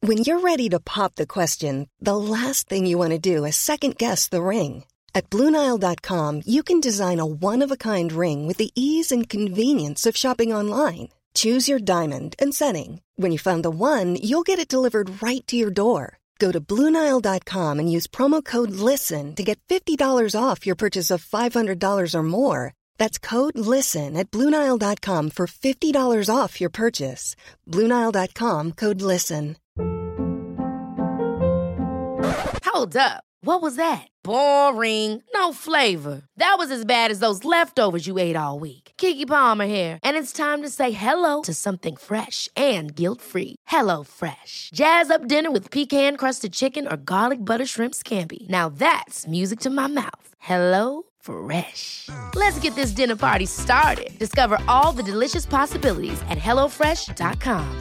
When you're ready to pop the question, the last thing you want to do is second-guess the ring. At BlueNile.com, you can design a one-of-a-kind ring with the ease and convenience of shopping online. Choose your diamond and setting. When you find the one, you'll get it delivered right to your door. Go to BlueNile.com and use promo code LISTEN to get $50 off your purchase of $500 or more. That's code LISTEN at BlueNile.com for $50 off your purchase. BlueNile.com, code LISTEN. Hold up. What was that? Boring. No flavor. That was as bad as those leftovers you ate all week. Keke Palmer here, and it's time to say hello to something fresh and guilt-free. Hello Fresh. Jazz up dinner with pecan-crusted chicken or garlic butter shrimp scampi. Now that's music to my mouth. Hello Fresh. Let's get this dinner party started. Discover all the delicious possibilities at HelloFresh.com.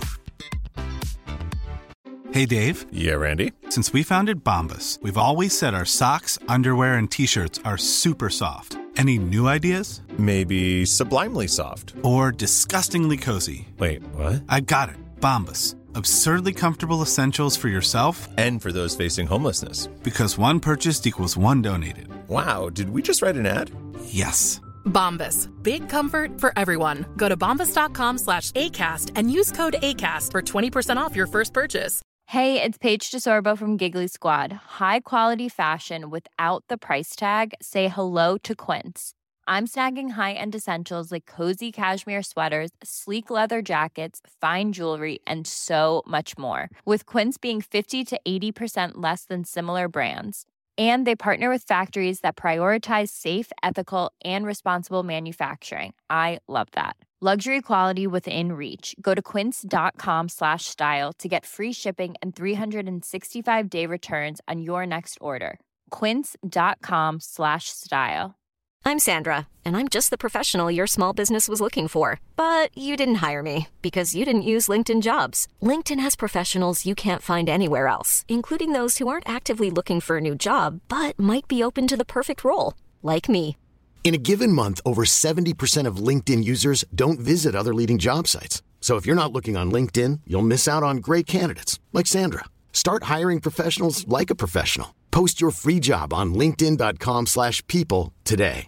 Hey, Dave. Yeah, Randy. Since we founded Bombas, we've always said our socks, underwear, and T-shirts are super soft. Any new ideas? Maybe sublimely soft. Or disgustingly cozy. Wait, what? I got it. Bombas. Absurdly comfortable essentials for yourself and for those facing homelessness. Because one purchased equals one donated. Wow, did we just write an ad? Yes. Bombas. Big comfort for everyone. Go to bombas.com/ACAST and use code ACAST for 20% off your first purchase. Hey, it's Paige DeSorbo from Giggly Squad. High quality fashion without the price tag. Say hello to Quince. I'm snagging high-end essentials like cozy cashmere sweaters, sleek leather jackets, fine jewelry, and so much more. With Quince being 50 to 80% less than similar brands. And they partner with factories that prioritize safe, ethical, and responsible manufacturing. I love that. Luxury quality within reach. Go to quince.com/style to get free shipping and 365-day returns on your next order. Quince.com/style. I'm Sandra, and I'm just the professional your small business was looking for. But you didn't hire me because you didn't use LinkedIn Jobs. LinkedIn has professionals you can't find anywhere else, including those who aren't actively looking for a new job, but might be open to the perfect role, like me. In a given month, over 70% of LinkedIn users don't visit other leading job sites. So if you're not looking on LinkedIn, you'll miss out on great candidates like Sandra. Start hiring professionals like a professional. Post your free job on linkedin.com/people today.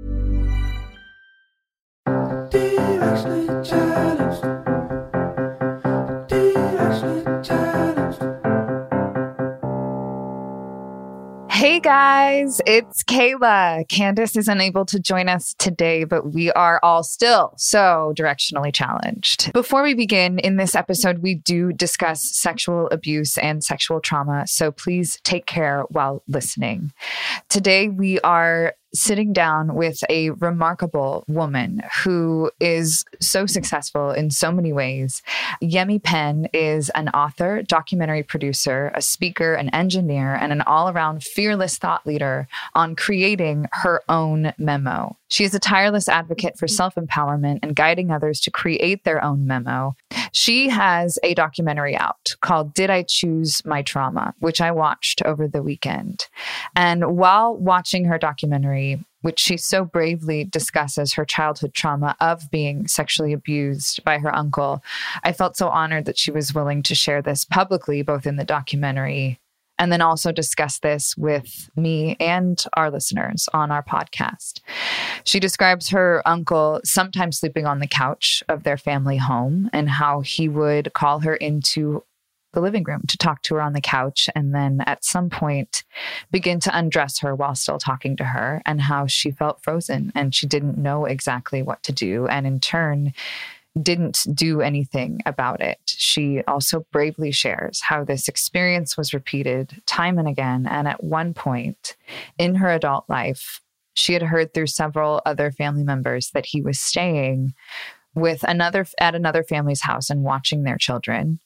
Hey guys, it's Kayla. Candace is unable to join us today, but we are all still so directionally challenged. Before we begin, in this episode, we do discuss sexual abuse and sexual trauma, so please take care while listening. Today, we are sitting down with a remarkable woman who is so successful in so many ways. Yemi Penn is an author, documentary producer, a speaker, an engineer, and an all-around fearless thought leader on creating her own memo. She is a tireless advocate for self-empowerment and guiding others to create their own memo. She has a documentary out called Did I Choose My Trauma, which I watched over the weekend. And while watching her documentary, which she so bravely discusses her childhood trauma of being sexually abused by her uncle, I felt so honored that she was willing to share this publicly, both in the documentary and then also discuss this with me and our listeners on our podcast. She describes her uncle sometimes sleeping on the couch of their family home and how he would call her into the living room to talk to her on the couch and then at some point begin to undress her while still talking to her, and how she felt frozen and she didn't know exactly what to do, and in turn didn't do anything about it. She also bravely shares how this experience was repeated time and again. And at one point in her adult life, she had heard through several other family members that he was staying with at another family's house and watching their children,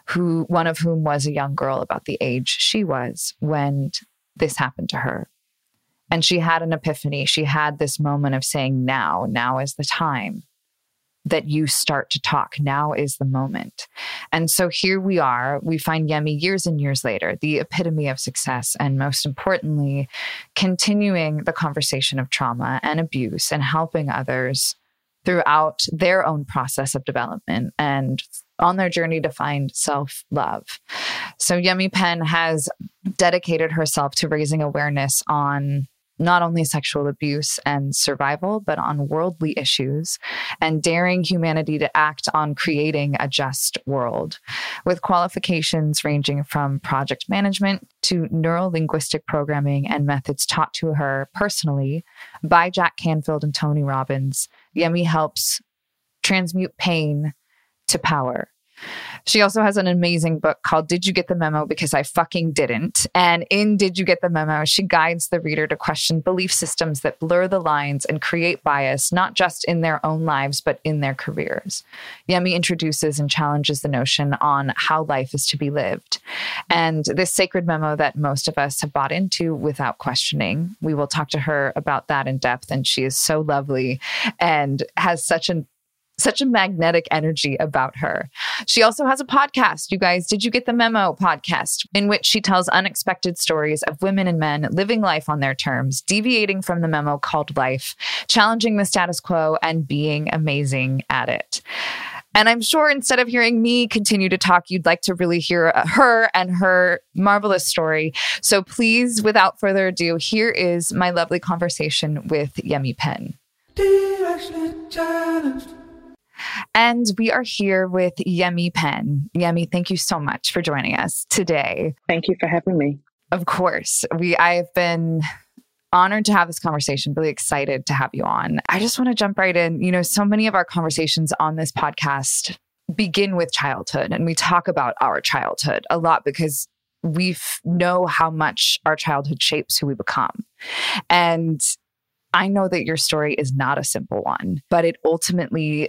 one of whom was a young girl about the age she was when this happened to her. And she had an epiphany. She had this moment of saying, now is the time that you start to talk. Now is the moment. And so here we are. We find Yemi years and years later, the epitome of success, and most importantly, continuing the conversation of trauma and abuse and helping others throughout their own process of development and on their journey to find self-love. So Yemi Penn has dedicated herself to raising awareness on not only sexual abuse and survival, but on worldly issues and daring humanity to act on creating a just world, with qualifications ranging from project management to neuro-linguistic programming and methods taught to her personally by Jack Canfield and Tony Robbins. Yemi helps transmute pain to power. She also has an amazing book called Did You Get the Memo? Because I Fucking Didn't. And in Did You Get the Memo? She guides the reader to question belief systems that blur the lines and create bias, not just in their own lives, but in their careers. Yemi introduces and challenges the notion on how life is to be lived. And this sacred memo that most of us have bought into without questioning. We will talk to her about that in depth. And she is so lovely and has such a magnetic energy about her. She also has a podcast, you guys. Did You Get the Memo podcast, in which she tells unexpected stories of women and men living life on their terms, deviating from the memo called life, challenging the status quo, and being amazing at it. And I'm sure instead of hearing me continue to talk, you'd like to really hear her and her marvelous story. So please, without further ado, here is my lovely conversation with Yemi Penn. And we are here with Yemi Penn. Yemi, thank you so much for joining us today. Thank you for having me. Of course. I have been honored to have this conversation, really excited to have you on. I just want to jump right in. You know, so many of our conversations on this podcast begin with childhood, and we talk about our childhood a lot because we know how much our childhood shapes who we become. And I know that your story is not a simple one, but it ultimately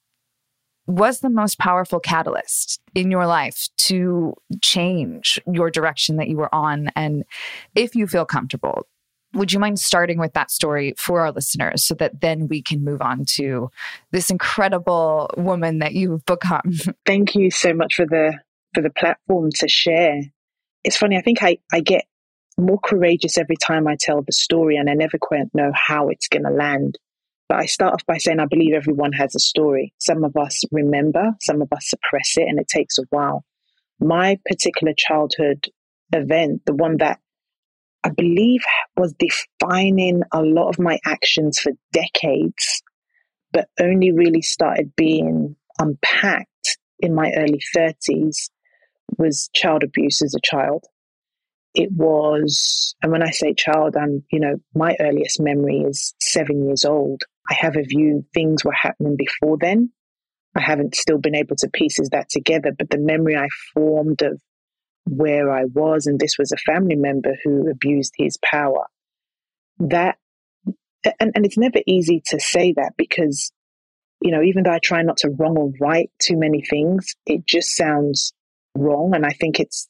was the most powerful catalyst in your life to change your direction that you were on. And if you feel comfortable, would you mind starting with that story for our listeners so that then we can move on to this incredible woman that you've become? Thank you so much for the platform to share. It's funny, I think I get more courageous every time I tell the story, and I never quite know how it's going to land. But I start off by saying I believe everyone has a story. Some of us remember, some of us suppress it, and it takes a while. My particular childhood event, the one that I believe was defining a lot of my actions for decades, but only really started being unpacked in my early 30s, was child abuse as a child. It was, and when I say child, my earliest memory is 7 years old. I have a view things were happening before then. I haven't still been able to piece that together, but the memory I formed of where I was, and this was a family member who abused his power. That, and it's never easy to say that because, even though I try not to wrong or right too many things, it just sounds wrong. And I think it's,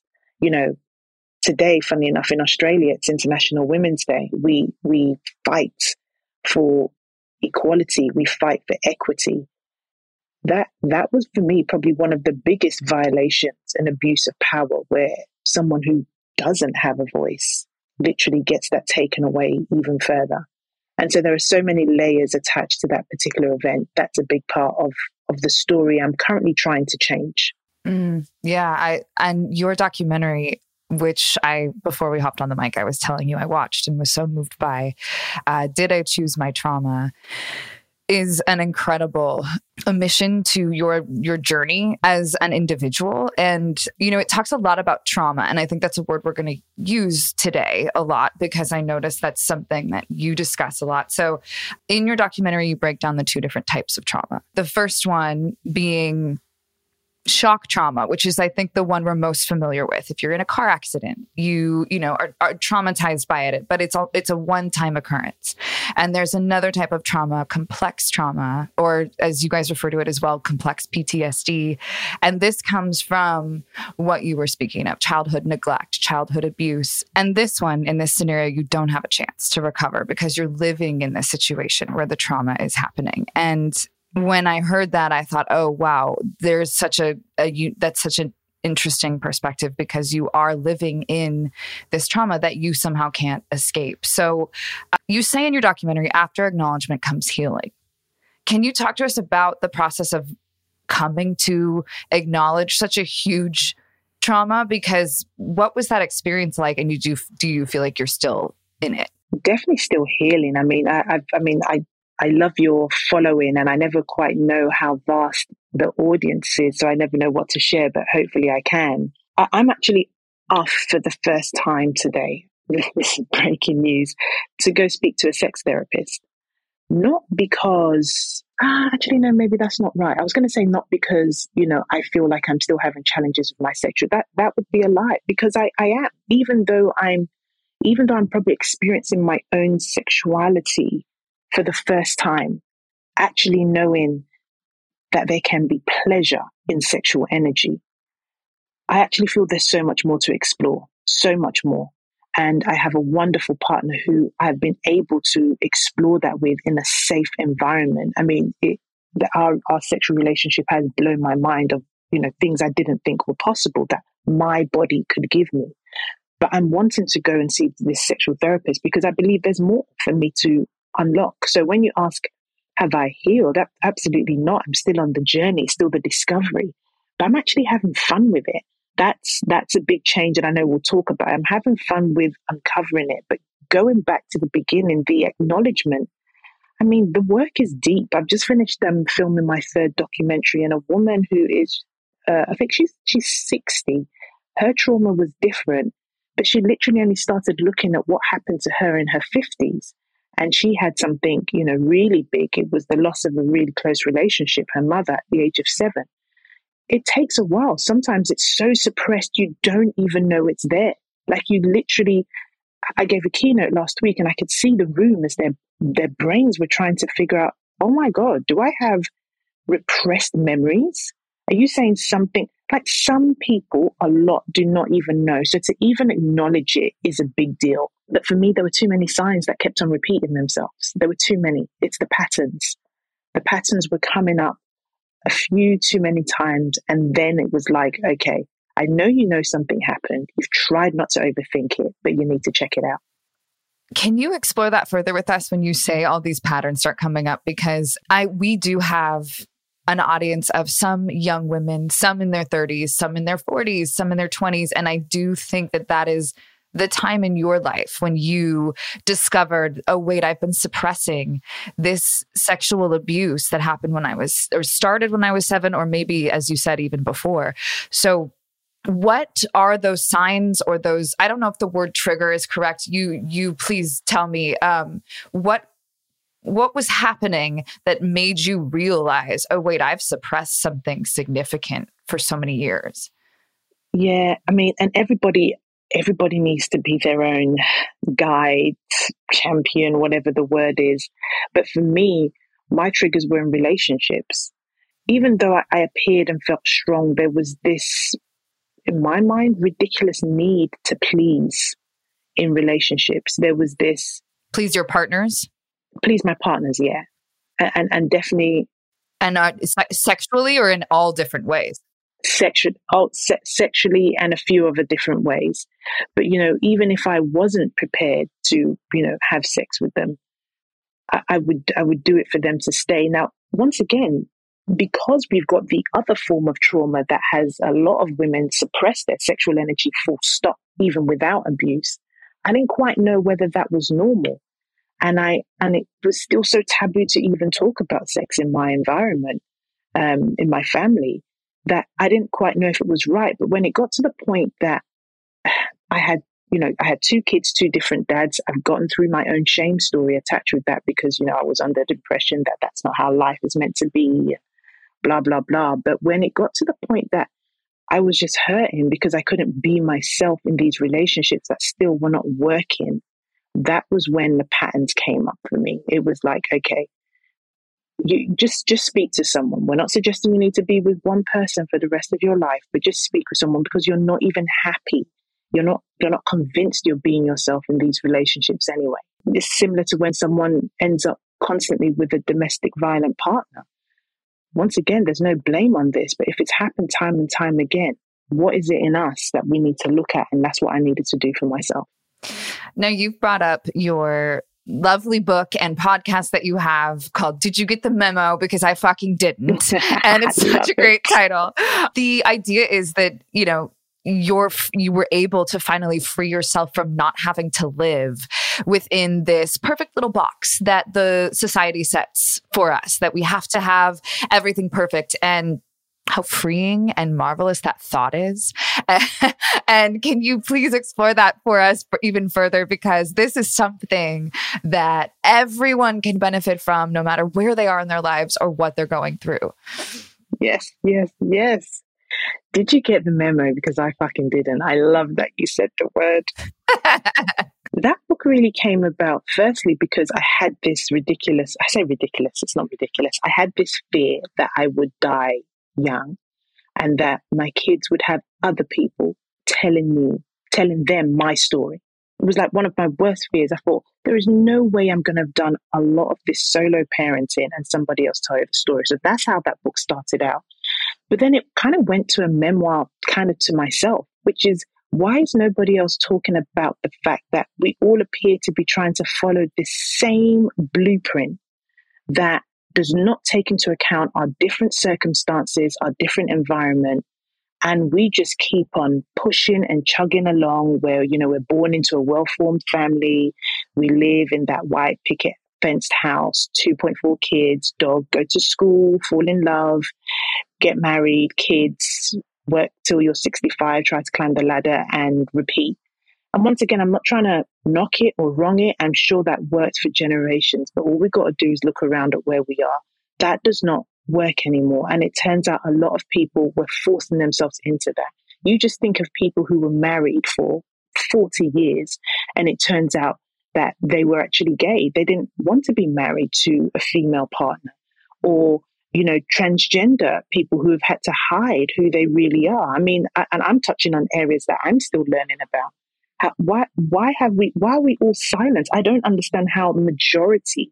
today, funny enough, in Australia, it's International Women's Day. We fight for equality. We fight for equity. That was for me probably one of the biggest violations and abuse of power, where someone who doesn't have a voice literally gets that taken away even further. And so there are so many layers attached to that particular event. That's a big part of the story I'm currently trying to change. And your documentary, which before we hopped on the mic, I was telling you I watched and was so moved by, Did I Choose My Trauma, is an incredible omission to your journey as an individual. And, it talks a lot about trauma. And I think that's a word we're going to use today a lot because I noticed that's something that you discuss a lot. So in your documentary, you break down the two different types of trauma. The first one being shock trauma, which is, I think, the one we're most familiar with. If you're in a car accident, you are traumatized by it, but it's a one-time occurrence. And there's another type of trauma, complex trauma, or as you guys refer to it as well, complex PTSD. And this comes from what you were speaking of, childhood neglect, childhood abuse. And this one, in this scenario, you don't have a chance to recover because you're living in this situation where the trauma is happening. And when I heard that, I thought, oh, wow, there's that's such an interesting perspective because you are living in this trauma that you somehow can't escape. So you say in your documentary, after acknowledgement comes healing. Can you talk to us about the process of coming to acknowledge such a huge trauma? Because what was that experience like? And do you feel like you're still in it? Definitely still healing. I love your following, and I never quite know how vast the audience is, so I never know what to share, but hopefully I can. I'm actually off for the first time today. This is breaking news, to go speak to a sex therapist. Not because, actually, no, maybe that's not right. I was going to say not because, I feel like I'm still having challenges with my sexual. That would be a lie, because I am, even though I'm probably experiencing my own sexuality for the first time, actually knowing that there can be pleasure in sexual energy. I actually feel there's so much more to explore, so much more. And I have a wonderful partner who I've been able to explore that with in a safe environment. I mean, our sexual relationship has blown my mind of, things I didn't think were possible that my body could give me. But I'm wanting to go and see this sexual therapist because I believe there's more for me to unlock. So when you ask, have I healed? Absolutely not. I'm still on the journey, still the discovery, but I'm actually having fun with it. That's a big change, and I know we'll talk about it. I'm having fun with uncovering it, but going back to the beginning, the acknowledgement. I mean, the work is deep. I've just finished filming my third documentary, and a woman who is, I think she's 60. Her trauma was different, but she literally only started looking at what happened to her in her 50s. And she had something, really big. It was the loss of a really close relationship, her mother, at the age of 7. It takes a while. Sometimes it's so suppressed, you don't even know it's there. Like you literally, I gave a keynote last week and I could see the room as their brains were trying to figure out, oh my God, do I have repressed memories? Are you saying something? Like some people, a lot do not even know. So to even acknowledge it is a big deal. But for me, there were too many signs that kept on repeating themselves. There were too many. It's the patterns. The patterns were coming up a few too many times. And then it was like, okay, I know something happened. You've tried not to overthink it, but you need to check it out. Can you explore that further with us when you say all these patterns start coming up? Because we do have an audience of some young women, some in their 30s, some in their 40s, some in their 20s. And I do think that is the time in your life when you discovered, oh, wait, I've been suppressing this sexual abuse that happened started when I was 7, or maybe, as you said, even before. So what are those signs or those, I don't know if the word trigger is correct. You please tell me, what was happening that made you realize, oh, wait, I've suppressed something significant for so many years? Yeah, I mean, and everybody needs to be their own guide, champion, whatever the word is. But for me, my triggers were in relationships. Even though I appeared and felt strong, there was this, in my mind, ridiculous need to please in relationships. There was this... Please your partners? Please my partners, yeah. And definitely... And sexually or in all different ways? Sexually and a few other different ways. But, even if I wasn't prepared to, have sex with them, I would do it for them to stay. Now, once again, because we've got the other form of trauma that has a lot of women suppress their sexual energy full stop, even without abuse, I didn't quite know whether that was normal. And it was still so taboo to even talk about sex in my environment, in my family, that I didn't quite know if it was right. But when it got to the point that I had 2 kids, 2 different dads, I've gotten through my own shame story attached with that because, I was under the impression that that's not how life is meant to be, blah, blah, blah. But when it got to the point that I was just hurting because I couldn't be myself in these relationships that still were not working, that was when the patterns came up for me. It was like, okay, you just speak to someone. We're not suggesting you need to be with one person for the rest of your life, but just speak with someone because you're not even happy. You're not convinced you're being yourself in these relationships anyway. It's similar to when someone ends up constantly with a domestic violent partner. Once again, there's no blame on this, but if it's happened time and time again, what is it in us that we need to look at? And that's what I needed to do for myself. Now, you've brought up your lovely book and podcast that you have called Did You Get the Memo? Because I fucking didn't. And it's such a great title. The idea is that, you were able to finally free yourself from not having to live within this perfect little box that the society sets for us, that we have to have everything perfect, and how freeing and marvelous that thought is. And can you please explore that for us even further? Because this is something that everyone can benefit from, no matter where they are in their lives or what they're going through. Yes. Did you get the memo? Because I fucking didn't. I love that you said the word. That book really came about, firstly, because I had this ridiculous, I say ridiculous, it's not ridiculous. I had this fear that I would die young and that my kids would have other people telling them my story. It was like one of my worst fears. I thought, there is no way I'm going to have done a lot of this solo parenting and somebody else tell you the story. So that's how that book started out. But then it kind of went to a memoir kind of to myself, which is, why is nobody else talking about the fact that we all appear to be trying to follow the same blueprint that does not take into account our different circumstances, our different environment, and we just keep on pushing and chugging along where, we're born into a well-formed family, we live in that white picket fenced house, 2.4 kids, dog, go to school, fall in love, get married, kids, work till you're 65, try to climb the ladder and repeat. And once again, I'm not trying to knock it or wrong it. I'm sure that worked for generations, but all we got to do is look around at where we are. That does not work anymore. And it turns out a lot of people were forcing themselves into that. You just think of people who were married for 40 years, and it turns out that they were actually gay. They didn't want to be married to a female partner, or transgender people who have had to hide who they really are. I mean, and I'm touching on areas that I'm still learning about. Why are we all silent? I don't understand how the majority,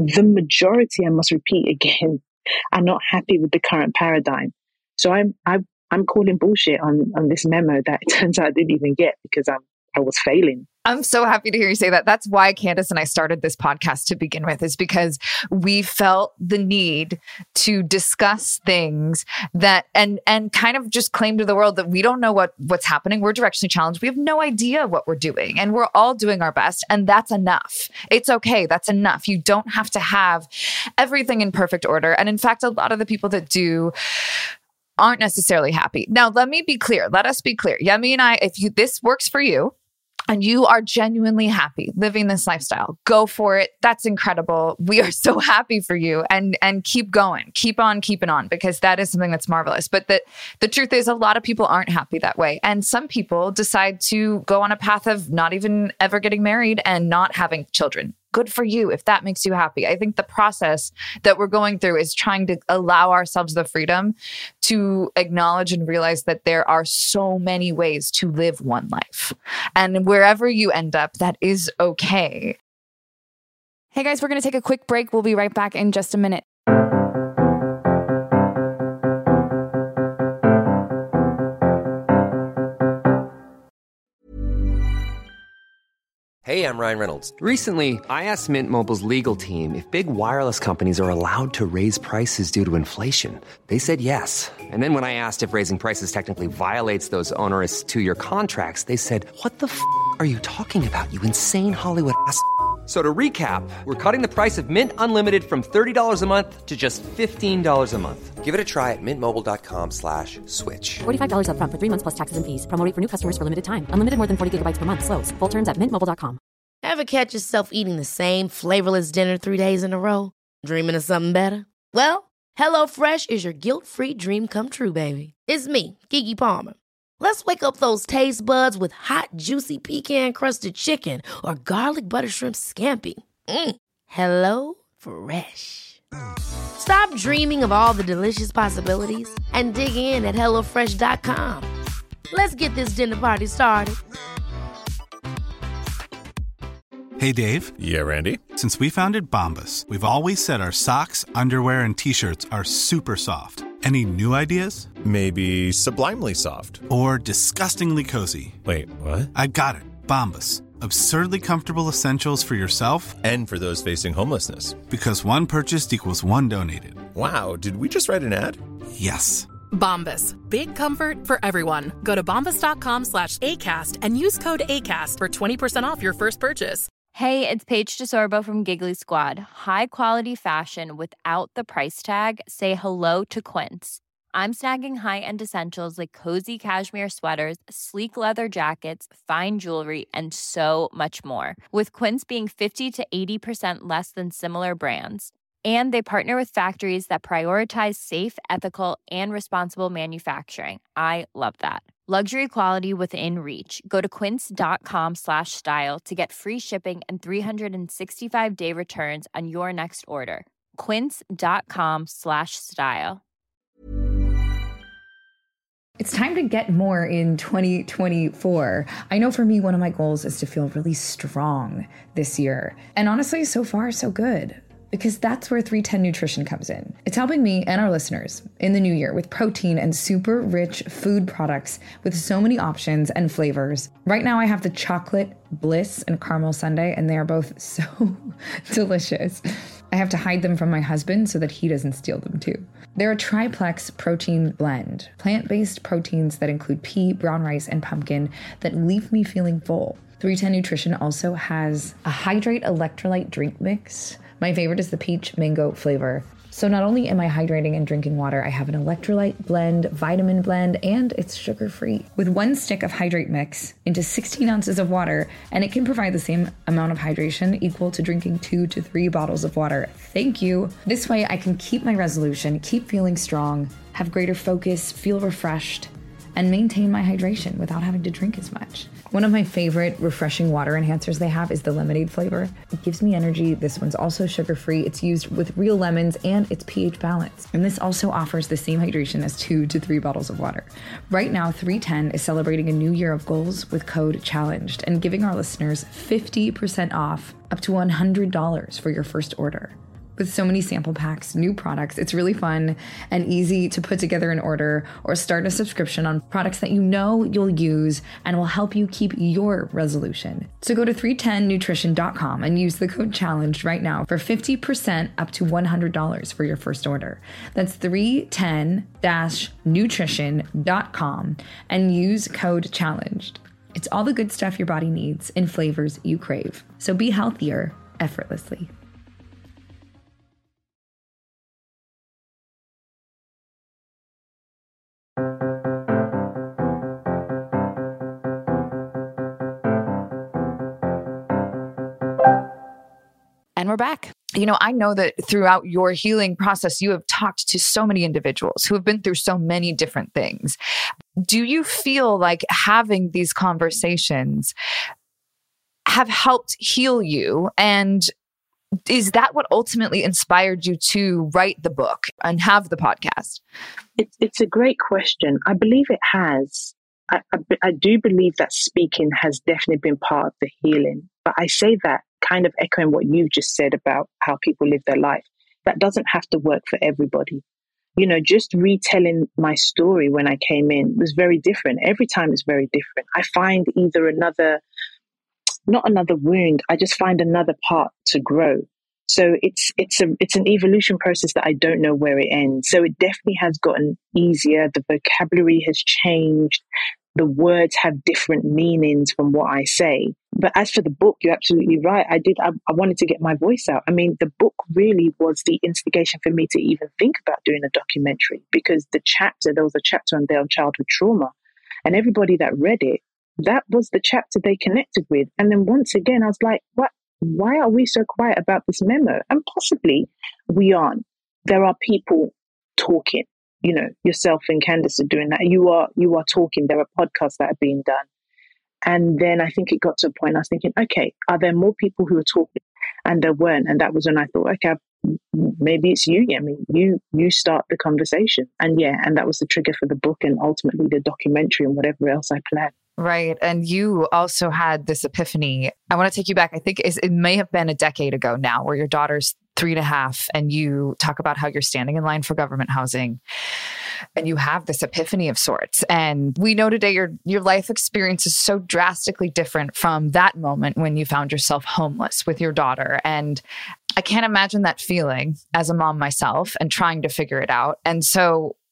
I must repeat again, are not happy with the current paradigm. So I'm calling bullshit on this memo that it turns out I didn't even get because I was failing. I'm so happy to hear you say that. That's why Candace and I started this podcast to begin with, is because we felt the need to discuss things that and kind of just claim to the world that we don't know what's happening. We're directionally challenged. We have no idea what we're doing, and we're all doing our best, and that's enough. It's okay. That's enough. You don't have to have everything in perfect order. And in fact, a lot of the people that do aren't necessarily happy. Now, let me be clear. Let us be clear. Yemi and I, if this works for you, and you are genuinely happy living this lifestyle, go for it. That's incredible. We are so happy for you, and keep going, keep on keeping on, because that is something that's marvelous. But the truth is, a lot of people aren't happy that way. And some people decide to go on a path of not even ever getting married and not having children. Good for you if that makes you happy. I think the process that we're going through is trying to allow ourselves the freedom to acknowledge and realize that there are so many ways to live one life. And wherever you end up, that is okay. Hey guys, we're going to take a quick break. We'll be right back in just a minute. Hey, I'm Ryan Reynolds. Recently, I asked Mint Mobile's legal team if big wireless companies are allowed to raise prices due to inflation. They said yes. And then when I asked if raising prices technically violates those onerous 2-year contracts, they said, "What the f*** are you talking about, you insane Hollywood ass?" So to recap, we're cutting the price of Mint Unlimited from $30 a month to just $15 a month. Give it a try at mintmobile.com/switch. $45 up front for 3 months plus taxes and fees. Promo rate for new customers for limited time. Unlimited more than 40 gigabytes per month. Slows full terms at mintmobile.com. Ever catch yourself eating the same flavorless dinner 3 days in a row? Dreaming of something better? Well, HelloFresh is your guilt-free dream come true, baby. It's me, Keke Palmer. Let's wake up those taste buds with hot, juicy pecan-crusted chicken or garlic butter shrimp scampi. Hello Fresh. Stop dreaming of all the delicious possibilities and dig in at HelloFresh.com. Let's get this dinner party started. Hey, Dave. Yeah, Randy. Since we founded Bombas, we've always said our socks, underwear, and T-shirts are super soft. Any new ideas? Maybe sublimely soft. Or disgustingly cozy. Wait, what? I got it. Bombas. Absurdly comfortable essentials for yourself and for those facing homelessness. Because one purchased equals one donated. Wow, did we just write an ad? Yes. Bombas. Big comfort for everyone. Go to bombas.com/ACAST and use code ACAST for 20% off your first purchase. Hey, it's Paige DeSorbo from Giggly Squad. High quality fashion without the price tag. Say hello to Quince. I'm snagging high-end essentials like cozy cashmere sweaters, sleek leather jackets, fine jewelry, and so much more. With Quince being 50 to 80% less than similar brands. And they partner with factories that prioritize safe, ethical, and responsible manufacturing. I love that. Luxury quality within reach. Go to quince.com/style to get free shipping and 365-day returns on your next order. Quince.com/style. It's time to get more in 2024. I know for me, one of my goals is to feel really strong this year. And honestly, so far, so good. Because that's where 310 Nutrition comes in. It's helping me and our listeners in the new year with protein and super rich food products with so many options and flavors. Right now I have the chocolate bliss and caramel sundae, and they are both so delicious. I have to hide them from my husband so that he doesn't steal them too. They're a triplex protein blend, plant-based proteins that include pea, brown rice, and pumpkin that leave me feeling full. 310 Nutrition also has a Hydrate electrolyte drink mix. My favorite is the peach mango flavor. So not only am I hydrating and drinking water, I have an electrolyte blend, vitamin blend, and it's sugar-free. With one stick of Hydrate mix into 16 ounces of water, and it can provide the same amount of hydration equal to drinking 2 to 3 bottles of water. Thank you. This way I can keep my resolution, keep feeling strong, have greater focus, feel refreshed, and maintain my hydration without having to drink as much. One of my favorite refreshing water enhancers they have is the lemonade flavor. It gives me energy. This one's also sugar-free. It's used with real lemons and it's pH balanced. And this also offers the same hydration as 2 to 3 bottles of water. Right now, 310 is celebrating a new year of goals with code CHALLENGED and giving our listeners 50% off up to $100 for your first order. With so many sample packs, new products, it's really fun and easy to put together an order or start a subscription on products that you know you'll use and will help you keep your resolution. So go to 310nutrition.com and use the code CHALLENGED right now for 50% up to $100 for your first order. That's 310-nutrition.com and use code CHALLENGED. It's all the good stuff your body needs in flavors you crave. So be healthier effortlessly. And we're back. You know, I know that throughout your healing process, you have talked to so many individuals who have been through so many different things. Do you feel like having these conversations have helped heal you? And is that what ultimately inspired you to write the book and have the podcast? It's a great question. I believe it has. I do believe that speaking has definitely been part of the healing. But I say that kind of echoing what you've just said about how people live their life. That doesn't have to work for everybody. You know, just retelling my story when I came in was very different. Every time it's very different. I find either not another wound, I just find another part to grow. So it's an evolution process that I don't know where it ends. So it definitely has gotten easier. The vocabulary has changed. The words have different meanings from what I say. But as for the book, you're absolutely right. I wanted to get my voice out. I mean, the book really was the instigation for me to even think about doing a documentary, because there was a chapter on there on childhood trauma, and everybody that read it, that was the chapter they connected with. And then once again, I was like, what? Why are we so quiet about this memo? And possibly we aren't. There are people talking. You know, yourself and Candace are doing that. You are talking. There are podcasts that are being done. And then I think it got to a point I was thinking, okay, are there more people who are talking? And there weren't. And that was when I thought, okay, maybe it's you, Yemi. You start the conversation. And that was the trigger for the book and ultimately the documentary and whatever else I planned. Right. And you also had this epiphany. I want to take you back. I think it may have been a decade ago now, where your daughter's 3.5 and you talk about how you're standing in line for government housing and you have this epiphany of sorts. And we know today your life experience is so drastically different from that moment when you found yourself homeless with your daughter. And I can't imagine that feeling as a mom myself and trying to figure it out. And so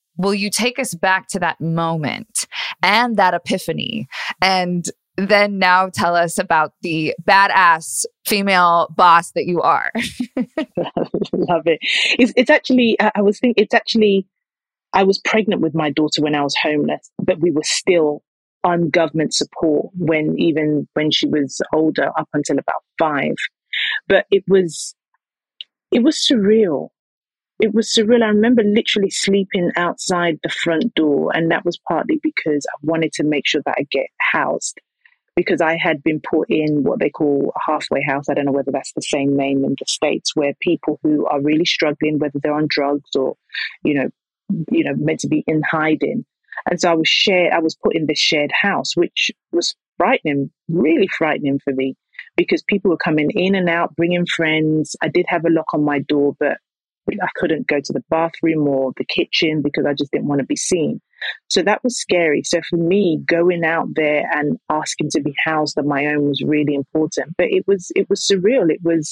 will you take us back to that moment and that epiphany? And then now tell us about the badass female boss that you are. Love it. It's actually, I was thinking, I was pregnant with my daughter when I was homeless, but we were still on government support even when she was older, up until about 5. But it was surreal. It was surreal. I remember literally sleeping outside the front door, and that was partly because I wanted to make sure that I get housed, because I had been put in what they call a halfway house. I don't know whether that's the same name in the States, where people who are really struggling, whether they're on drugs or, meant to be in hiding. And so I was put in this shared house, which was frightening, really frightening for me, because people were coming in and out, bringing friends. I did have a lock on my door, but I couldn't go to the bathroom or the kitchen because I just didn't want to be seen. So that was scary. So for me, going out there and asking to be housed on my own was really important. But it was surreal.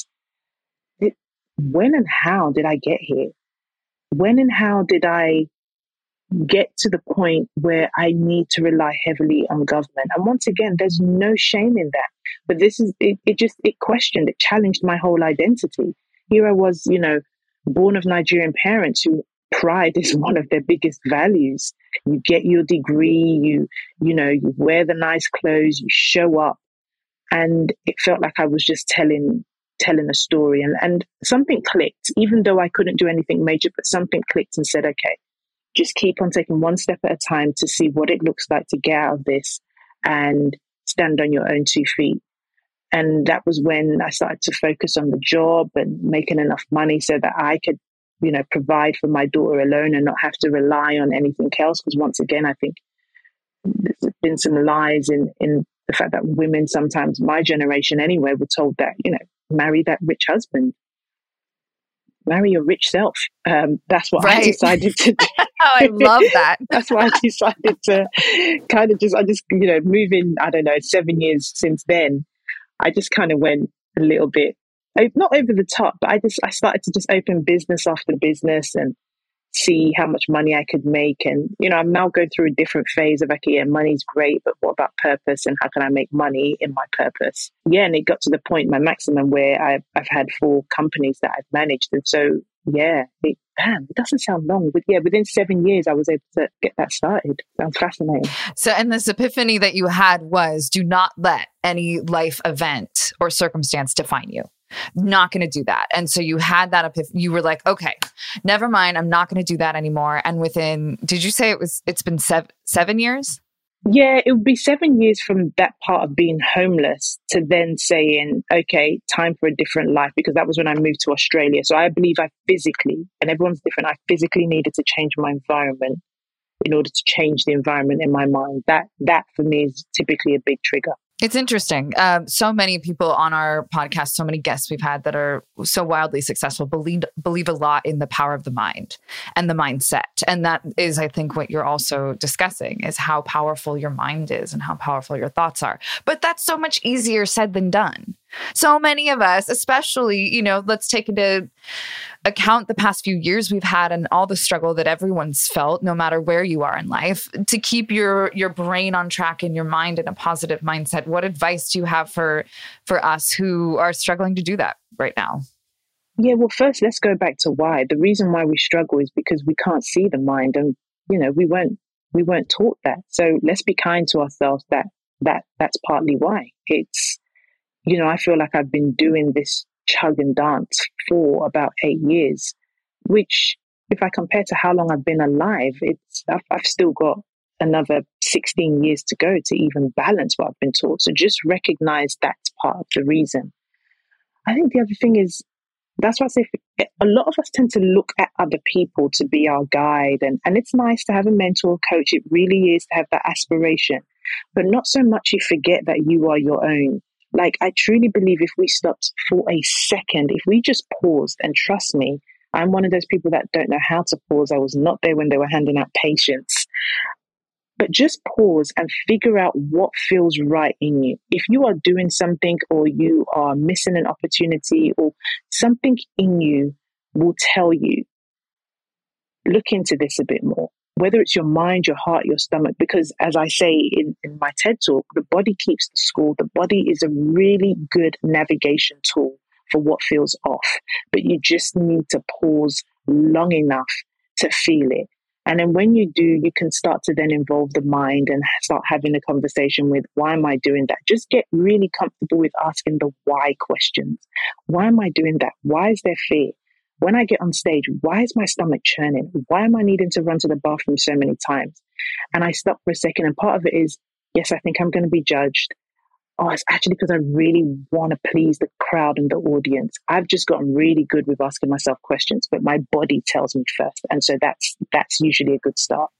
When and how did I get here? When and how did I get to the point where I need to rely heavily on government? And once again, there's no shame in that. But it challenged my whole identity. Here I was, born of Nigerian parents who pride is one of their biggest values. You get your degree, you wear the nice clothes, you show up. And it felt like I was just telling a story. And something clicked, even though I couldn't do anything major, but something clicked and said, okay, just keep on taking one step at a time to see what it looks like to get out of this and stand on your own 2 feet. And that was when I started to focus on the job and making enough money so that I could, provide for my daughter alone and not have to rely on anything else. Because once again, I think there's been some lies in the fact that women, sometimes my generation anyway, were told that, marry that rich husband, marry your rich self. That's what I decided to do. Oh, I love that. That's why I decided to kind of move in, 7 years since then. I just kind of went a little bit, not over the top, but I started to just open business after business and see how much money I could make. And, I'm now going through a different phase of, okay, yeah, money's great, but what about purpose and how can I make money in my purpose? Yeah, and it got to the point, my maximum, where I've had 4 companies that I've managed. And so, yeah, it doesn't sound long, but yeah, within 7 years, I was able to get that started. Sounds fascinating. So, and this epiphany that you had was, do not let any life event or circumstance define you. Not going to do that. And so you had that epiphany. You were like, okay, never mind. I'm not going to do that anymore. And did you say it's been 7 years? Yeah, it would be 7 years from that part of being homeless to then saying, okay, time for a different life, because that was when I moved to Australia. So I believe I physically, and everyone's different, I physically needed to change my environment in order to change the environment in my mind. That for me is typically a big trigger. It's interesting. So many people on our podcast, so many guests we've had that are so wildly successful, believe a lot in the power of the mind and the mindset. And that is, I think, what you're also discussing, is how powerful your mind is and how powerful your thoughts are. But that's so much easier said than done. So many of us, especially, let's take into account the past few years we've had and all the struggle that everyone's felt, no matter where you are in life, to keep your brain on track and your mind in a positive mindset. What advice do you have for us who are struggling to do that right now? Yeah, well, first, let's go back to why. The reason why we struggle is because we can't see the mind, and, we weren't taught that. So let's be kind to ourselves. That's partly why. It's, I feel like I've been doing this chug and dance for about 8 years, which, if I compare to how long I've been alive, I've still got another 16 years to go to even balance what I've been taught. So just recognize that's part of the reason. I think the other thing is, that's why I say a lot of us tend to look at other people to be our guide. And it's nice to have a mentor, coach. It really is to have that aspiration, but not so much you forget that you are your own. Like, I truly believe if we stopped for a second, if we just paused, and trust me, I'm one of those people that don't know how to pause. I was not there when they were handing out patience. But just pause and figure out what feels right in you. If you are doing something, or you are missing an opportunity, or something in you will tell you, look into this a bit more. whether it's your mind, your heart, your stomach, because as I say in my TED talk, the body keeps the score. The body is a really good navigation tool for what feels off, but you just need to pause long enough to feel it. And then when you do, you can start to then involve the mind and start having a conversation with, why am I doing that? Just get really comfortable with asking the why questions. Why am I doing that? Why is there fear? When I get on stage, why is my stomach churning? Why am I needing to run to the bathroom so many times? And I stop for a second. And part of it is, yes, I think I'm going to be judged. Oh, it's actually because I really want to please the crowd and the audience. I've just gotten really good with asking myself questions, but my body tells me first. And so that's usually a good start.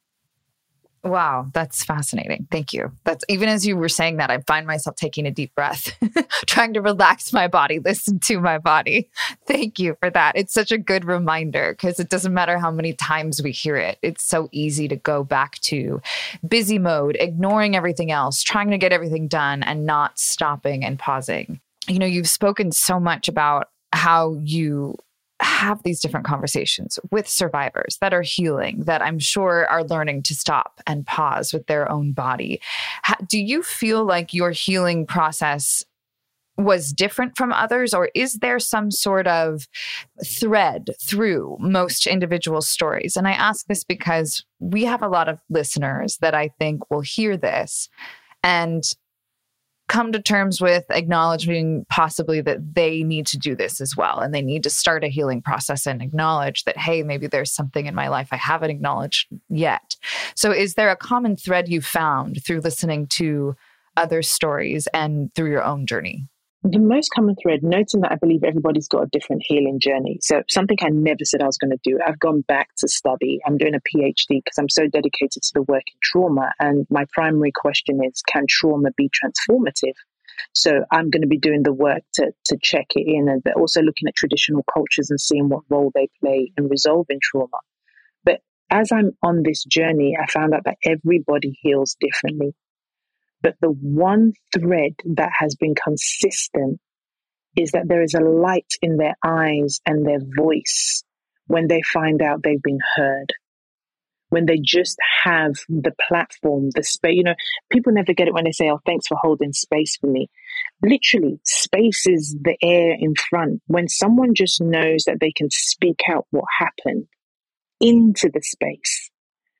Wow, that's fascinating. Thank you. That's even as you were saying that, I find myself taking a deep breath, trying to relax my body, listen to my body. Thank you for that. It's such a good reminder because it doesn't matter how many times we hear it. It's so easy to go back to busy mode, ignoring everything else, trying to get everything done and not stopping and pausing. You know, you've spoken so much about how you have these different conversations with survivors that are healing, that I'm sure are learning to stop and pause with their own body. Do you feel like your healing process was different from others, or is there some sort of thread through most individual stories? And I ask this because we have a lot of listeners that I think will hear this and come to terms with acknowledging possibly that they need to do this as well. And they need to start a healing process and acknowledge that, hey, maybe there's something in my life I haven't acknowledged yet. So is there a common thread you found through listening to other stories and through your own journey? The most common thread, noting that I believe everybody's got a different healing journey. So something I never said I was going to do. I've gone back to study. I'm doing a PhD because I'm so dedicated to the work in trauma. And my primary question is, can trauma be transformative? So I'm going to be doing the work to check it in, and also looking at traditional cultures and seeing what role they play in resolving trauma. But as I'm on this journey, I found out that everybody heals differently. But the one thread that has been consistent is that there is a light in their eyes and their voice when they find out they've been heard. When they just have the platform, the space. You know, people never get it when they say, oh, thanks for holding space for me. Literally, space is the air in front. When someone just knows that they can speak out what happened into the space.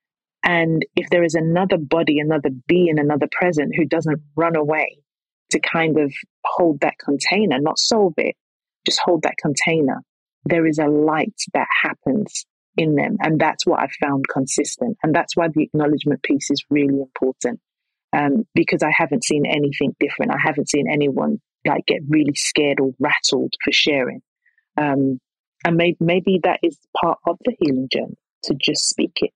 And if there is another body, another being, another present who doesn't run away to kind of hold that container, not solve it, just hold that container, there is a light that happens in them. And that's what I've found consistent. And that's why the acknowledgement piece is really important, because I haven't seen anything different. I haven't seen anyone like get really scared or rattled for sharing. And maybe that is part of the healing journey, to just speak it.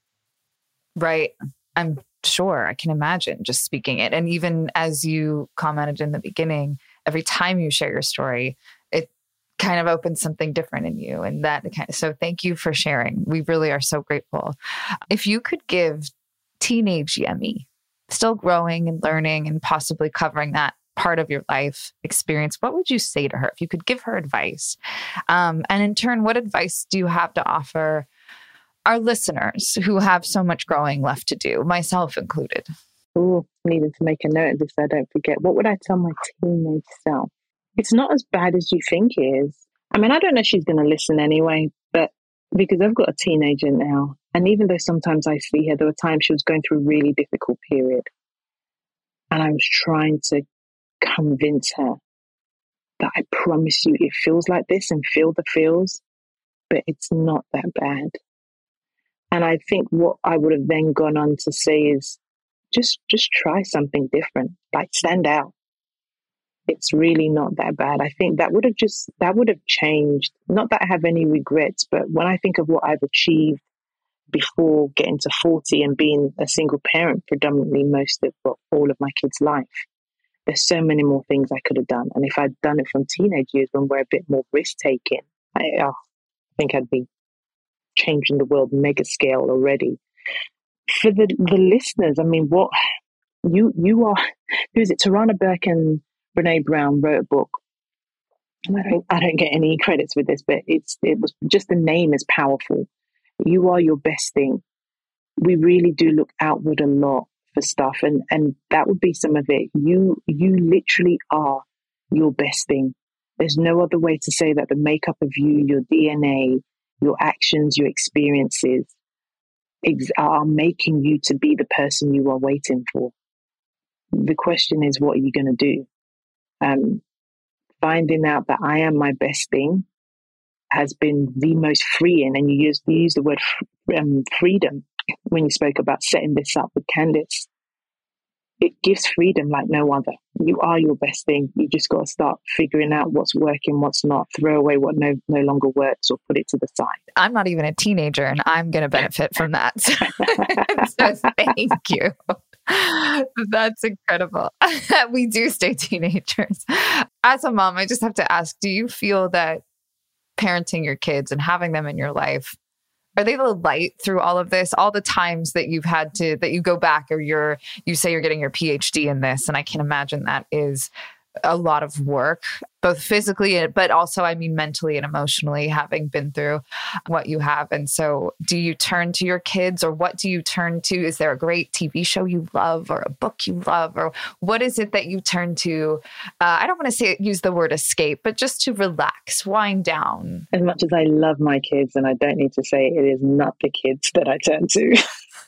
Right. I'm sure. I can imagine just speaking it. And even as you commented in the beginning, every time you share your story, it kind of opens something different in you. And that kind of, so thank you for sharing. We really are so grateful. If you could give teenage Yemi, still growing and learning and possibly covering that part of your life experience, what would you say to her if you could give her advice? And in turn, what advice do you have to offer our listeners who have so much growing left to do, myself included? Oh, needed to make a note of this so I don't forget. What would I tell my teenage self? It's not as bad as you think it is. I mean, I don't know if she's going to listen anyway, but because I've got a teenager now, and even though sometimes I see her, there were times she was going through a really difficult period. And I was trying to convince her that I promise you it feels like this and feel the feels, but it's not that bad. And I think what I would have then gone on to say is just try something different, like stand out. It's really not that bad. I think that would have changed. Not that I have any regrets, but when I think of what I've achieved before getting to 40 and being a single parent predominantly all of my kids' life, there's so many more things I could have done. And if I'd done it from teenage years when we're a bit more risk-taking, I think I'd be changing the world mega scale already. For the listeners, I mean, what you are, who is it? Tarana Burke and Brene Brown wrote a book. And I don't get any credits with this, but it was just, the name is powerful. You are your best thing. we really do look outward a lot for stuff. And that would be some of it. You literally are your best thing. There's no other way to say that. The makeup of you, your DNA, your actions, your experiences are making you to be the person you are waiting for. The question is, what are you going to do? Finding out that I am my best thing has been the most freeing. And you use the word freedom when you spoke about setting this up with Candice. It gives freedom like no other. You are your best thing. You just got to start figuring out what's working, what's not, throw away what no longer works or put it to the side. I'm not even a teenager and I'm going to benefit from that. So thank you. That's incredible. We do stay teenagers. As a mom, I just have to ask, do you feel that parenting your kids and having them in your life, are they the light through all of this? All the times that you've had to, that you go back or you say you're getting your PhD in this, and I can imagine that is a lot of work, both physically, but also, I mean, mentally and emotionally, having been through what you have. And so do you turn to your kids, or what do you turn to? Is there a great TV show you love or a book you love, or what is it that you turn to? I don't want to use the word escape, but just to relax, wind down. As much as I love my kids, and I don't need to say it is not the kids that I turn to.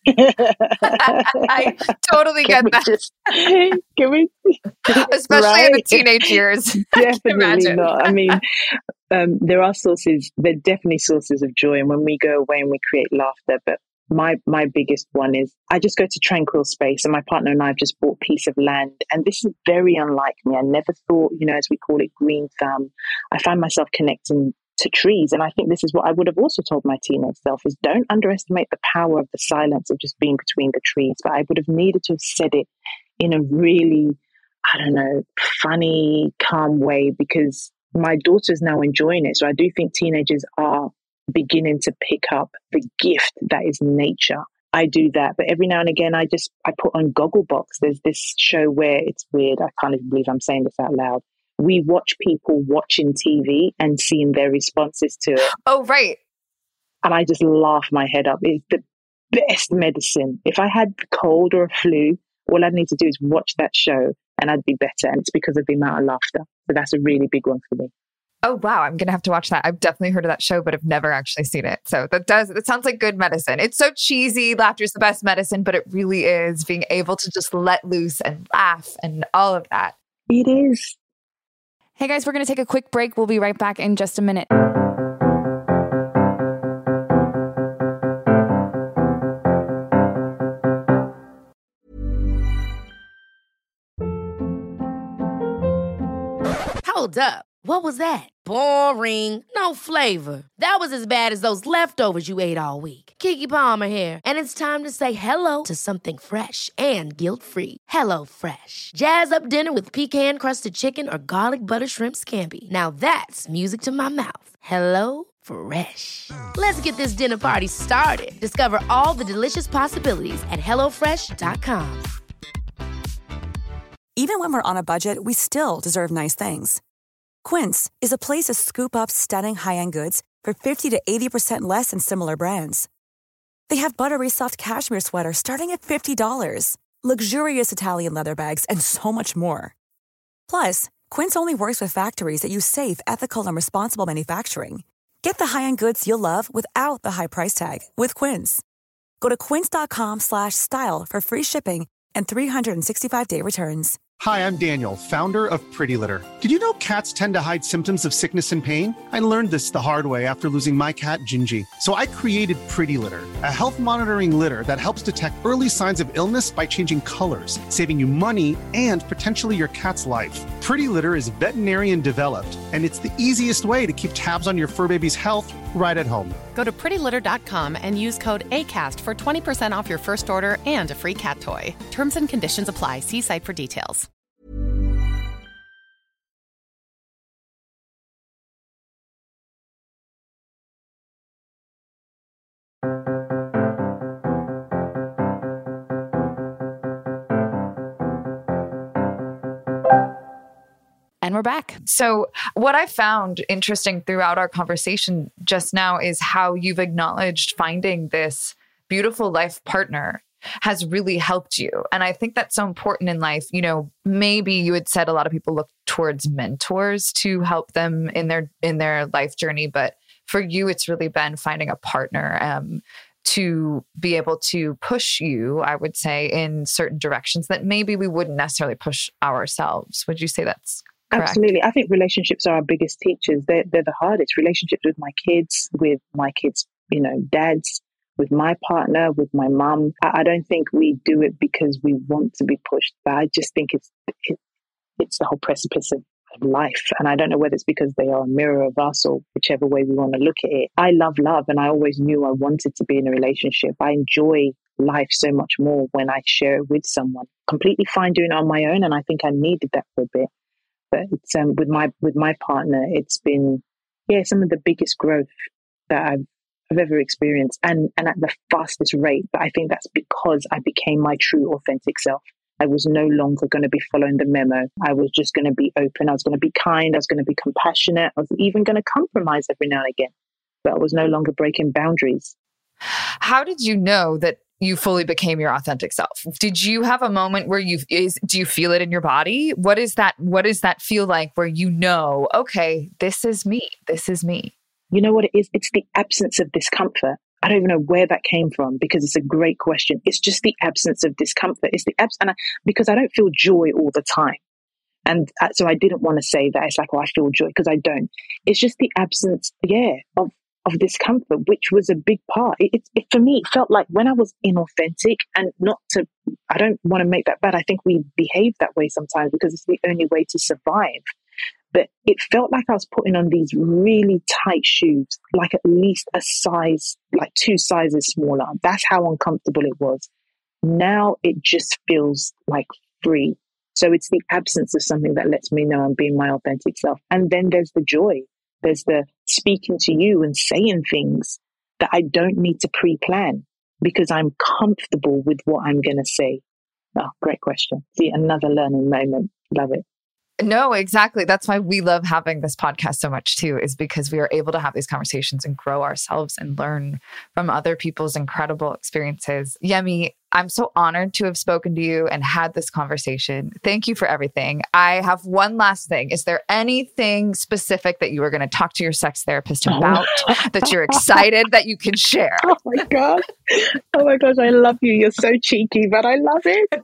I totally get that. Especially right? in the teenage years. Definitely not. I mean, there are definitely sources of joy. And when we go away and we create laughter, but my biggest one is I just go to tranquil space, and my partner and I have just bought a piece of land. And this is very unlike me. I never thought, as we call it, green thumb. I find myself connecting to trees. And I think this is what I would have also told my teenage self, is don't underestimate the power of the silence of just being between the trees. But I would have needed to have said it in a really, I don't know, funny, calm way, because my daughter's now enjoying it. So I do think teenagers are beginning to pick up the gift that is nature. I do that. But every now and again, I put on Gogglebox. There's this show where it's weird. I can't even believe I'm saying this out loud. We watch people watching TV and seeing their responses to it. Oh, right. And I just laugh my head up. It's the best medicine. If I had the cold or a flu, all I'd need to do is watch that show and I'd be better. And it's because of the amount of laughter. So that's a really big one for me. Oh, wow. I'm going to have to watch that. I've definitely heard of that show, but I've never actually seen it. So it sounds like good medicine. It's so cheesy. Laughter is the best medicine, but it really is, being able to just let loose and laugh and all of that. It is. Hey guys, we're going to take a quick break. We'll be right back in just a minute. Hold up. What was that? Boring. No flavor. That was as bad as those leftovers you ate all week. Keke Palmer here. And it's time to say hello to something fresh and guilt-free. HelloFresh. Jazz up dinner with pecan-crusted chicken or garlic butter shrimp scampi. Now that's music to my mouth. HelloFresh. Let's get this dinner party started. Discover all the delicious possibilities at HelloFresh.com. Even when we're on a budget, we still deserve nice things. Quince is a place to scoop up stunning high-end goods for 50 to 80% less than similar brands. They have buttery soft cashmere sweaters starting at $50, luxurious Italian leather bags, and so much more. Plus, Quince only works with factories that use safe, ethical, and responsible manufacturing. Get the high-end goods you'll love without the high price tag with Quince. Go to quince.com/style for free shipping and 365-day returns. Hi, I'm Daniel, founder of Pretty Litter. Did you know cats tend to hide symptoms of sickness and pain? I learned this the hard way after losing my cat, Gingy. So I created Pretty Litter, a health monitoring litter that helps detect early signs of illness by changing colors, saving you money and potentially your cat's life. Pretty Litter is veterinarian developed, and it's the easiest way to keep tabs on your fur baby's health right at home. Go to prettylitter.com and use code ACAST for 20% off your first order and a free cat toy. Terms and conditions apply. See site for details. And we're back. So what I found interesting throughout our conversation just now is how you've acknowledged finding this beautiful life partner has really helped you. And I think that's so important in life. You know, maybe you had said a lot of people look towards mentors to help them in their life journey, but for you, it's really been finding a partner to be able to push you, I would say, in certain directions that maybe we wouldn't necessarily push ourselves. Would you say that's correct? Absolutely. I think relationships are our biggest teachers. They're the hardest. Relationships with my kids, dads, with my partner, with my mum. I don't think we do it because we want to be pushed, but I just think it's the whole precipice of life. And I don't know whether it's because they are a mirror of us or whichever way we want to look at it. I love love, and I always knew I wanted to be in a relationship. I enjoy life so much more when I share it with someone. Completely fine doing it on my own, and I think I needed that for a bit. But it's with my partner, it's been some of the biggest growth that I've ever experienced, and at the fastest rate. But I think that's because I became my true authentic self. I was no longer going to be following the memo. I was just going to be open. I was going to be kind. I was going to be compassionate. I was even going to compromise every now and again. But I was no longer breaking boundaries. How did you know that you fully became your authentic self? Did you have a moment where do you feel it in your body? What does that feel like where you know, okay, this is me. This is me? You know what it is? It's the absence of discomfort. I don't even know where that came from because it's a great question. It's just the absence of discomfort. It's the because I don't feel joy all the time. And so I didn't want to say that it's like, oh, I feel joy, because I don't. It's just the absence, of discomfort, which was a big part. It for me, it felt like when I was inauthentic, and I don't want to make that bad. I think we behave that way sometimes because it's the only way to survive. But it felt like I was putting on these really tight shoes, like at least a size, like 2 sizes smaller. That's how uncomfortable it was. Now it just feels like free. So it's the absence of something that lets me know I'm being my authentic self. And then there's the joy. There's the speaking to you and saying things that I don't need to pre-plan because I'm comfortable with what I'm going to say. Oh, great question. See, another learning moment. Love it. No, exactly. That's why we love having this podcast so much too, is because we are able to have these conversations and grow ourselves and learn from other people's incredible experiences. Yemi, I'm so honored to have spoken to you and had this conversation. Thank you for everything. I have one last thing. Is there anything specific that you were going to talk to your sex therapist about that you're excited that you can share? Oh my God. Oh my gosh, I love you. You're so cheeky, but I love it.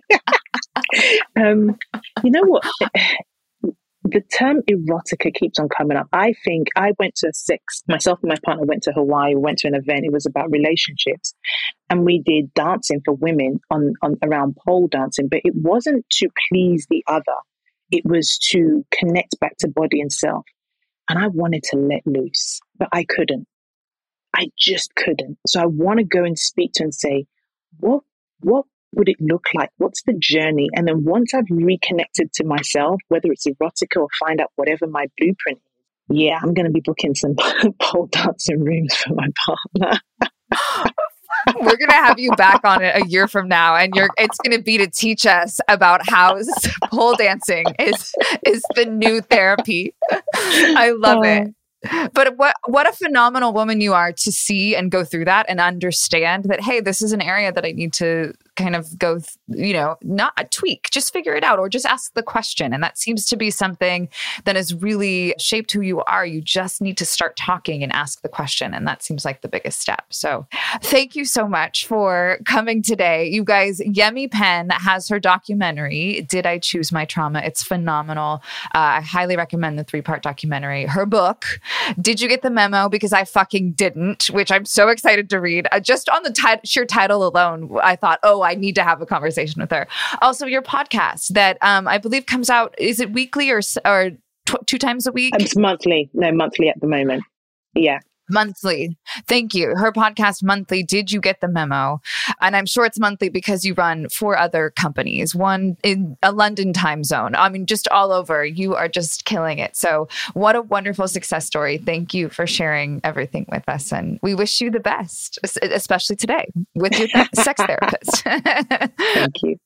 You know what? The term erotica keeps on coming up. I think I went to myself and my partner went to Hawaii, we went to an event. It was about relationships. And we did dancing for women on around pole dancing, but it wasn't to please the other. It was to connect back to body and self. And I wanted to let loose, but I couldn't. I just couldn't. So I want to go and speak to and say, what would it look like? What's the journey? And then once I've reconnected to myself, whether it's erotica or find out whatever my blueprint is, I'm going to be booking some pole dancing rooms for my partner. We're going to have you back on it a year from now, and it's going to be to teach us about how pole dancing is the new therapy. I love it. But what a phenomenal woman you are to see and go through that and understand that, hey, this is an area that I need to kind of go, not tweak, just figure it out or just ask the question. And that seems to be something that has really shaped who you are. You just need to start talking and ask the question. And that seems like the biggest step. So thank you so much for coming today. You guys, Yemi Penn has her documentary, Did I Choose My Trauma? It's phenomenal. I highly recommend the 3-part documentary. Her book, Did You Get the Memo? Because I fucking didn't, which I'm so excited to read. Just on the sheer title alone, I thought, I need to have a conversation with her. Also, your podcast that I believe comes out, is it weekly or 2 times a week? It's monthly. No, monthly at the moment. Yeah. Monthly. Thank you. Her podcast, Monthly, Did You Get the Memo? And I'm sure it's monthly because you run 4 other companies, one in a London time zone. I mean, just all over. You are just killing it. So what a wonderful success story. Thank you for sharing everything with us. And we wish you the best, especially today with your sex therapist. Thank you.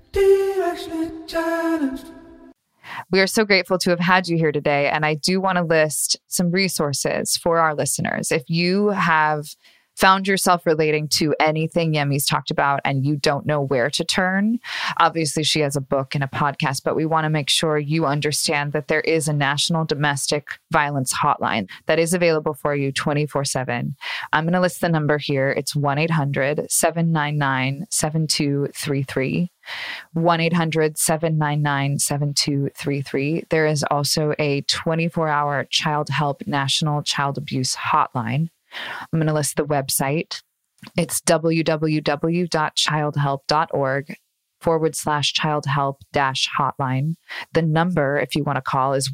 We are so grateful to have had you here today. And I do want to list some resources for our listeners. If you have found yourself relating to anything Yemi's talked about and you don't know where to turn, obviously she has a book and a podcast, but we want to make sure you understand that there is a national domestic violence hotline that is available for you 24/7. I'm going to list the number here. It's 1-800-799-7233. 1-800-799-7233. There is also a 24-hour Child Help National Child Abuse Hotline. I'm going to list the website. It's www.childhelp.org/childhelp-hotline. The number, if you want to call, is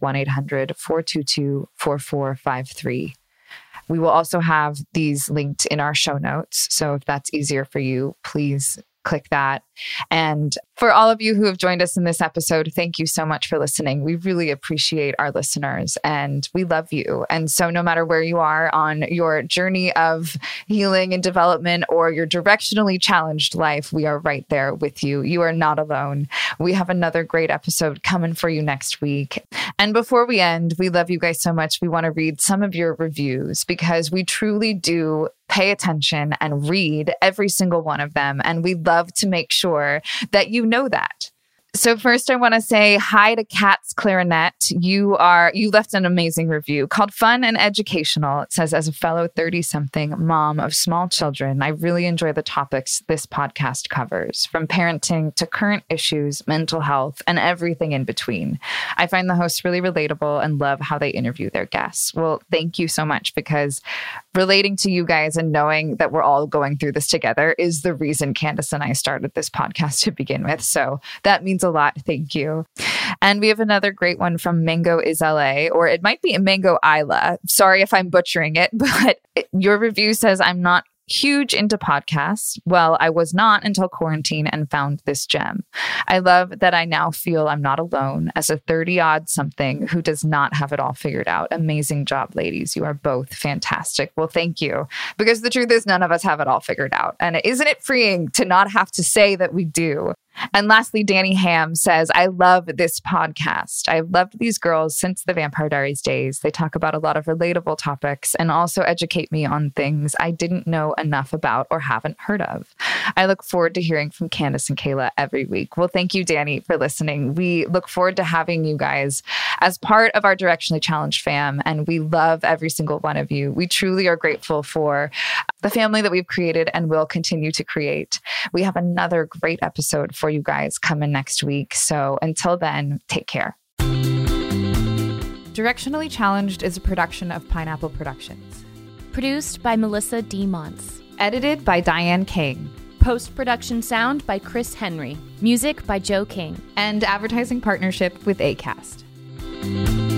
1-800-422-4453. We will also have these linked in our show notes. So if that's easier for you, please click that. And for all of you who have joined us in this episode, thank you so much for listening. We really appreciate our listeners and we love you. And so no matter where you are on your journey of healing and development or your directionally challenged life, we are right there with you. You are not alone. We have another great episode coming for you next week. And before we end, we love you guys so much. We want to read some of your reviews because we truly do pay attention and read every single one of them. And we love to make sure that you know that. So first, I want to say hi to Kat's Clarinet. You left an amazing review called Fun and Educational. It says, as a fellow 30-something mom of small children, I really enjoy the topics this podcast covers, from parenting to current issues, mental health, and everything in between. I find the hosts really relatable and love how they interview their guests. Well, thank you so much, because relating to you guys and knowing that we're all going through this together is the reason Candace and I started this podcast to begin with. So that means a lot. Thank you. And we have another great one from Mango is LA, or it might be Mango Isla. Sorry if I'm butchering it, but your review says, I'm not huge into podcasts. Well, I was not until quarantine and found this gem. I love that I now feel I'm not alone as a 30-odd something who does not have it all figured out. Amazing job, ladies. You are both fantastic. Well, thank you. Because the truth is none of us have it all figured out. And isn't it freeing to not have to say that we do? And lastly, Danny Ham says, I love this podcast. I've loved these girls since the Vampire Diaries days. They talk about a lot of relatable topics and also educate me on things I didn't know enough about or haven't heard of. I look forward to hearing from Candace and Kayla every week. Well, thank you, Danny, for listening. We look forward to having you guys as part of our Directionally Challenged fam, and we love every single one of you. We truly are grateful for the family that we've created and will continue to create. We have another great episode for you guys coming next week. So until then, take care. Directionally Challenged is a production of Pineapple Productions. Produced by Melissa D. Montz. Edited by Diane King. Post-production sound by Chris Henry. Music by Joe King. And advertising partnership with Acast.